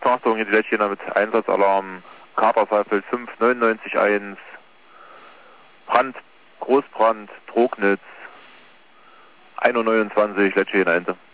Achtung, hier die Lettchener mit Einsatzalarm. Kapersheifeld 5991. Brand, Großbrand, Trognitz. 1.29 Uhr, Lettchener Ente.